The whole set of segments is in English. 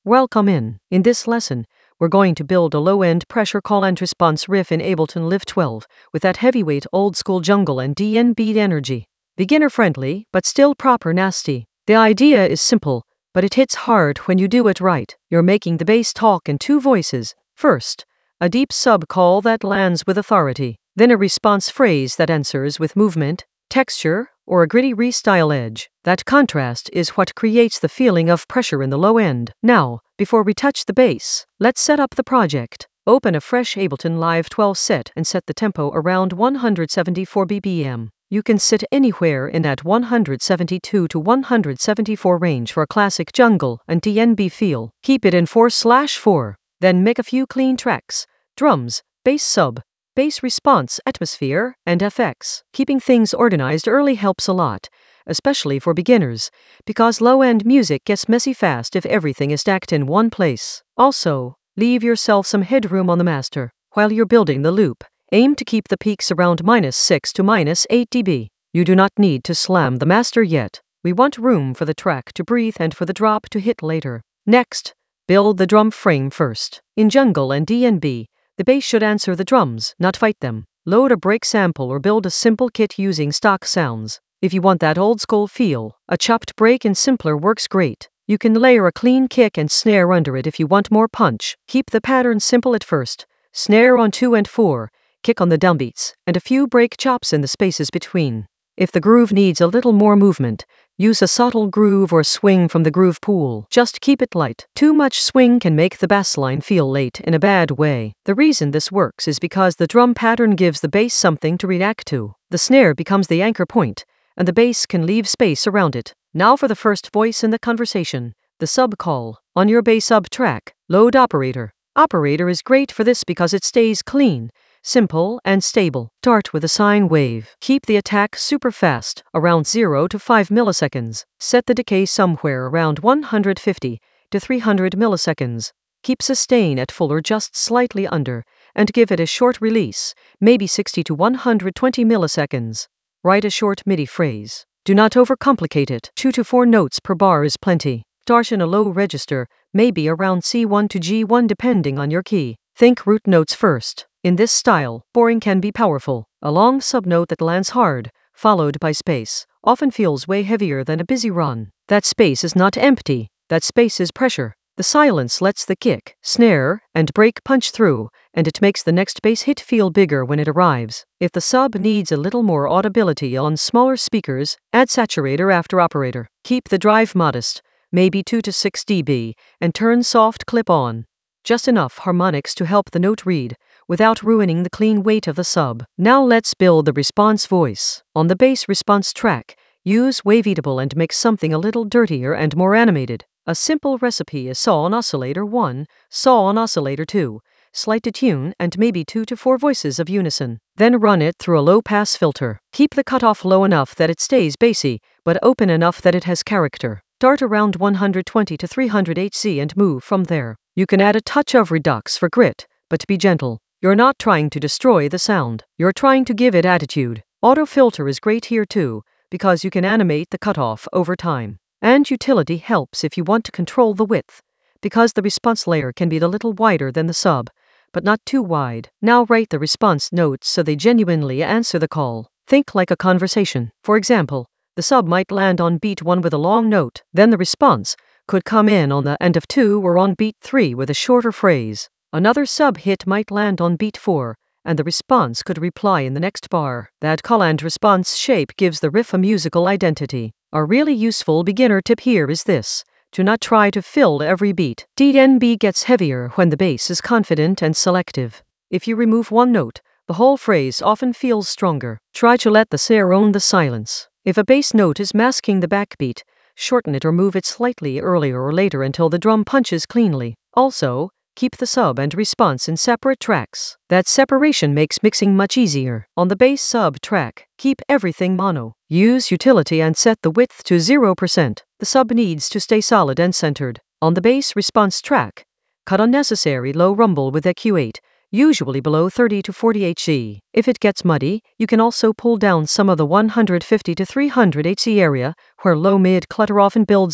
Welcome in this lesson, we're going to build a low-end pressure call and response riff in Ableton Live 12 with that heavyweight old-school jungle and DnB energy. Beginner-friendly, but still proper nasty. The idea is simple, but it hits hard when you do it right. You're making the bass talk in two voices. First, a deep sub call that lands with authority. Then a response phrase that answers with movement, texture, or a gritty restyle edge. That contrast is what creates the feeling of pressure in the low end. Now, before we touch the bass, let's set up the project. Open a fresh Ableton Live 12 set and set the tempo around 174 BPM. You can sit anywhere in that 172 to 174 range for a classic jungle and DnB feel. Keep it in 4/4. Then make a few clean tracks: drums, bass sub, bass response, atmosphere, and FX. Keeping things organized early helps a lot, especially for beginners, because low-end music gets messy fast if everything is stacked in one place. Also, leave yourself some headroom on the master. While you're building the loop, aim to keep the peaks around -6 to -8 dB. You do not need to slam the master yet. We want room for the track to breathe and for the drop to hit later. Next, build the drum frame first. In jungle and DnB, the bass should answer the drums, not fight them. Load a break sample or build a simple kit using stock sounds. If you want that old-school feel, a chopped break in Simpler works great. You can layer a clean kick and snare under it if you want more punch. Keep the pattern simple at first. Snare on 2 and 4, kick on the downbeats, and a few break chops in the spaces between. If the groove needs a little more movement, use a subtle groove or swing from the groove pool. Just keep it light. Too much swing can make the bassline feel late in a bad way. The reason this works is because the drum pattern gives the bass something to react to. The snare becomes the anchor point, and the bass can leave space around it. Now for the first voice in the conversation, the sub call. On your bass sub track, load operator. Operator is great for this because it stays clean, simple, and stable. Start with a sine wave. Keep the attack super fast, around 0 to 5 milliseconds. Set the decay somewhere around 150 to 300 milliseconds. Keep sustain at full or just slightly under, and give it a short release, maybe 60 to 120 milliseconds. Write a short MIDI phrase. Do not overcomplicate it. 2 to 4 notes per bar is plenty. Start in a low register, maybe around C1 to G1 depending on your key. Think root notes first. In this style, boring can be powerful. A long subnote that lands hard, followed by space, often feels way heavier than a busy run. That space is not empty. That space is pressure. The silence lets the kick, snare, and break punch through, and it makes the next bass hit feel bigger when it arrives. If the sub needs a little more audibility on smaller speakers, add saturator after operator. Keep the drive modest, maybe 2 to 6 dB, and turn soft clip on. Just enough harmonics to help the note read, without ruining the clean weight of the sub. Now let's build the response voice. On the bass response track, use Waveatable and make something a little dirtier and more animated. A simple recipe is saw on oscillator 1, saw on oscillator 2, slight detune, and maybe 2 to 4 voices of unison. Then run it through a low-pass filter. Keep the cutoff low enough that it stays bassy, but open enough that it has character. Start around 120 to 300 Hz and move from there. You can add a touch of redux for grit, but be gentle. You're not trying to destroy the sound. You're trying to give it attitude. Auto filter is great here too, because you can animate the cutoff over time. And utility helps if you want to control the width, because the response layer can be a little wider than the sub, but not too wide. Now write the response notes so they genuinely answer the call. Think like a conversation. For example, the sub might land on beat 1 with a long note, then the response could come in on the end of 2 or on beat 3 with a shorter phrase. Another sub hit might land on beat 4, and the response could reply in the next bar. That call and response shape gives the riff a musical identity. A really useful beginner tip here is this: do not try to fill every beat. DnB gets heavier when the bass is confident and selective. If you remove one note, the whole phrase often feels stronger. Try to let the snare own the silence. If a bass note is masking the backbeat, shorten it or move it slightly earlier or later until the drum punches cleanly. Also, keep the sub and response in separate tracks. That separation makes mixing much easier. On the bass sub track, keep everything mono. Use utility and set the width to 0%. The sub needs to stay solid and centered. On the bass response track, cut unnecessary low rumble with EQ8, usually below 30 to 40 Hz. If it gets muddy, you can also pull down some of the 150 to 300 Hz area, where low-mid clutter often builds up.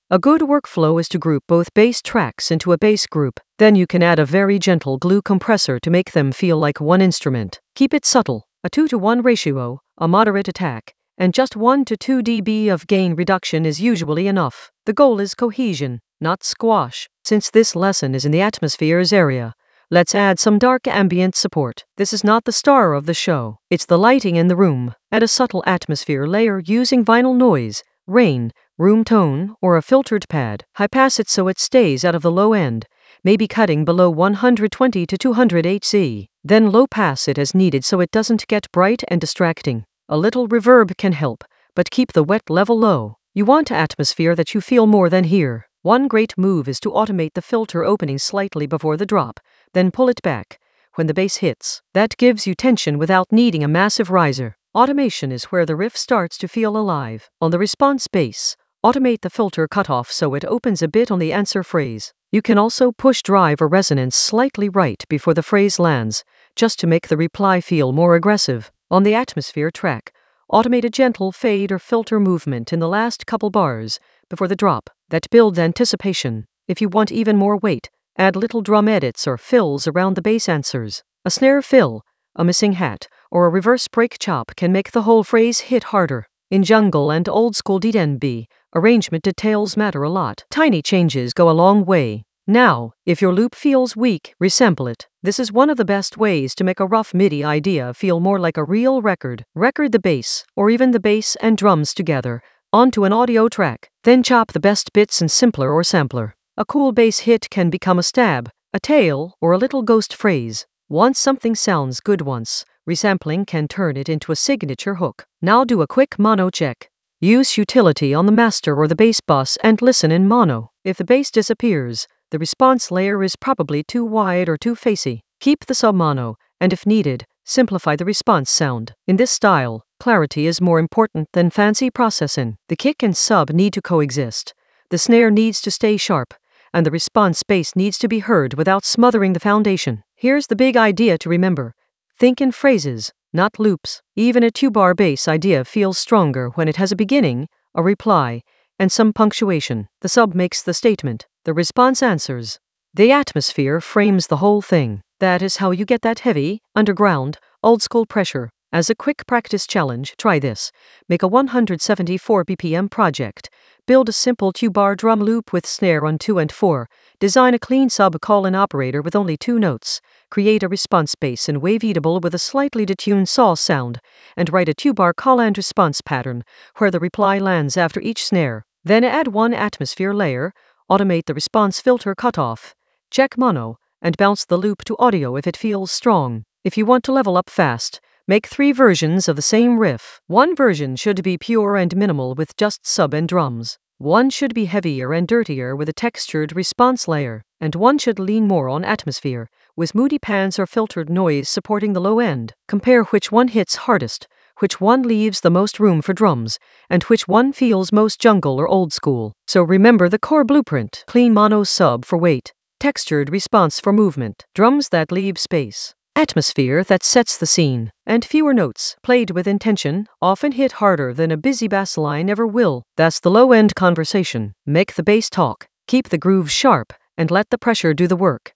A good workflow is to group both bass tracks into a bass group. Then you can add a very gentle glue compressor to make them feel like one instrument. Keep it subtle, a 2-to-1 ratio, a moderate attack, and just 1 to 2 dB of gain reduction is usually enough. The goal is cohesion, not squash. Since this lesson is in the atmospheres area, let's add some dark ambient support. This is not the star of the show. It's the lighting in the room. Add a subtle atmosphere layer using vinyl noise, rain, room tone, or a filtered pad. High pass it so it stays out of the low end, maybe cutting below 120 to 200 Hz. Then low pass it as needed so it doesn't get bright and distracting. A little reverb can help, but keep the wet level low. You want atmosphere that you feel more than hear. One great move is to automate the filter opening slightly before the drop, then pull it back when the bass hits. That gives you tension without needing a massive riser. Automation is where the riff starts to feel alive. On the response bass, automate the filter cutoff so it opens a bit on the answer phrase. You can also push drive or resonance slightly right before the phrase lands, just to make the reply feel more aggressive. On the atmosphere track, automate a gentle fade or filter movement in the last couple bars before the drop. That builds anticipation. If you want even more weight, add little drum edits or fills around the bass answers. A snare fill, a missing hat, or a reverse break chop can make the whole phrase hit harder. In jungle and old school D&B, arrangement details matter a lot. Tiny changes go a long way. Now, if your loop feels weak, resample it. This is one of the best ways to make a rough MIDI idea feel more like a real record. Record the bass, or even the bass and drums together, onto an audio track. Then chop the best bits in simpler or sampler. A cool bass hit can become a stab, a tail, or a little ghost phrase. Once something sounds good once, resampling can turn it into a signature hook. Now do a quick mono check. Use utility on the master or the bass bus and listen in mono. If the bass disappears, the response layer is probably too wide or too facey. Keep the sub-mono, and if needed, simplify the response sound. In this style, clarity is more important than fancy processing. The kick and sub need to coexist. The snare needs to stay sharp, and the response bass needs to be heard without smothering the foundation. Here's the big idea to remember. Think in phrases, not loops. Even a 2-bar bass idea feels stronger when it has a beginning, a reply, and some punctuation. The sub makes the statement, the response answers. The atmosphere frames the whole thing. That is how you get that heavy, underground, old-school pressure. As a quick practice challenge, try this. Make a 174 BPM project. Build a simple 2-bar drum loop with snare on 2 and 4. Design a clean sub-call-in operator with only 2 notes. Create a response bass in Waveatable with a slightly detuned saw sound. And write a 2-bar call and response pattern, where the reply lands after each snare. Then add one atmosphere layer, automate the response filter cutoff, check mono, and bounce the loop to audio if it feels strong. If you want to level up fast, make 3 versions of the same riff. One version should be pure and minimal with just sub and drums. One should be heavier and dirtier with a textured response layer. And one should lean more on atmosphere, with moody pans or filtered noise supporting the low end. Compare which one hits hardest, which one leaves the most room for drums, and which one feels most jungle or old school. So remember the core blueprint. Clean mono sub for weight. Textured response for movement. Drums that leave space. Atmosphere that sets the scene. And fewer notes, played with intention, often hit harder than a busy bass line ever will. That's the low-end conversation. Make the bass talk. Keep the groove sharp, and let the pressure do the work.